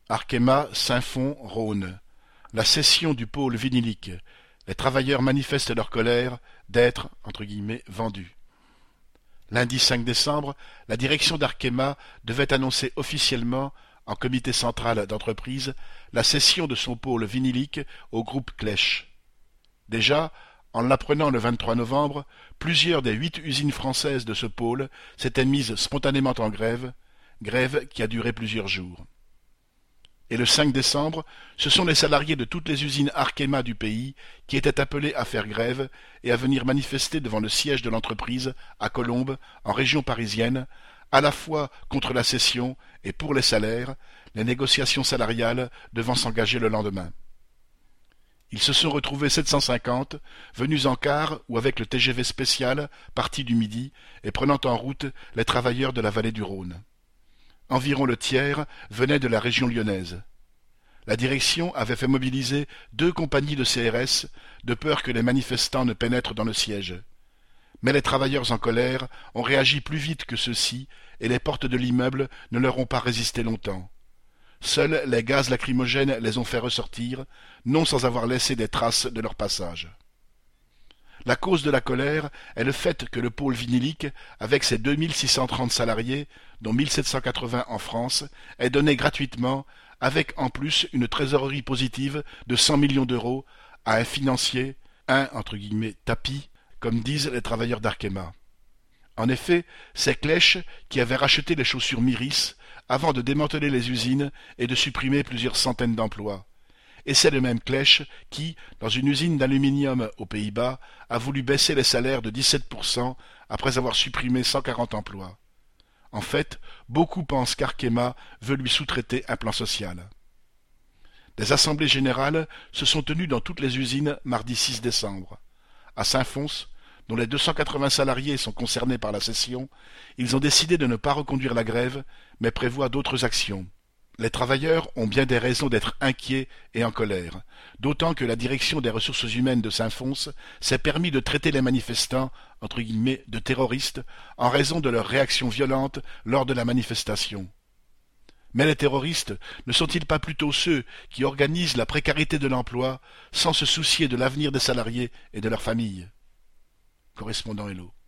Arkema, Saint-Fond, Rhône. La cession du pôle vinylique. Les travailleurs manifestent leur colère d'être « vendus ». Lundi 5 décembre, la direction d'Arkema devait annoncer officiellement, en comité central d'entreprise, la cession de son pôle vinylique au groupe Clèche. Déjà, en l'apprenant le 23 novembre, plusieurs des 8 usines françaises de ce pôle s'étaient mises spontanément en grève, grève qui a duré plusieurs jours. Et le 5 décembre, ce sont les salariés de toutes les usines Arkema du pays qui étaient appelés à faire grève et à venir manifester devant le siège de l'entreprise, à Colombes, en région parisienne, à la fois contre la cession et pour les salaires, les négociations salariales devant s'engager le lendemain. Ils se sont retrouvés 750, venus en car ou avec le TGV spécial, parti du Midi, et prenant en route les travailleurs de la vallée du Rhône. Environ le tiers venait de la région lyonnaise. La direction avait fait mobiliser 2 compagnies de CRS, de peur que les manifestants ne pénètrent dans le siège. Mais les travailleurs en colère ont réagi plus vite que ceux-ci, et les portes de l'immeuble ne leur ont pas résisté longtemps. Seuls les gaz lacrymogènes les ont fait ressortir, non sans avoir laissé des traces de leur passage. La cause de la colère est le fait que le pôle vinylique, avec ses 2630 salariés, dont 1780 en France, est donné gratuitement, avec en plus une trésorerie positive de 100 millions d'euros, à un financier, un « tapis », comme disent les travailleurs d'Arkema. En effet, c'est Clèche qui avait racheté les chaussures Miris avant de démanteler les usines et de supprimer plusieurs centaines d'emplois. Et c'est le même Clèche qui, dans une usine d'aluminium aux Pays-Bas, a voulu baisser les salaires de 17% après avoir supprimé 140 emplois. En fait, beaucoup pensent qu'Arkema veut lui sous-traiter un plan social. Des assemblées générales se sont tenues dans toutes les usines mardi 6 décembre. À Saint-Fons, dont les 280 salariés sont concernés par la cession, ils ont décidé de ne pas reconduire la grève, mais prévoient d'autres actions. Les travailleurs ont bien des raisons d'être inquiets et en colère, d'autant que la direction des ressources humaines de Saint-Fons s'est permis de traiter les manifestants « de terroristes » en raison de leur réaction violente lors de la manifestation. Mais les terroristes ne sont-ils pas plutôt ceux qui organisent la précarité de l'emploi sans se soucier de l'avenir des salariés et de leurs familles? Correspondant Hello.